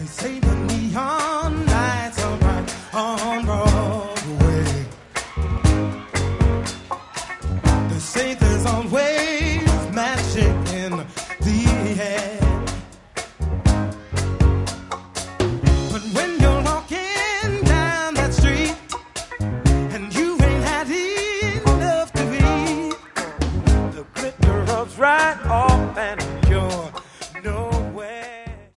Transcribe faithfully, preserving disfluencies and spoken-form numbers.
They say the neon lights are bright on Broadway. They say there's always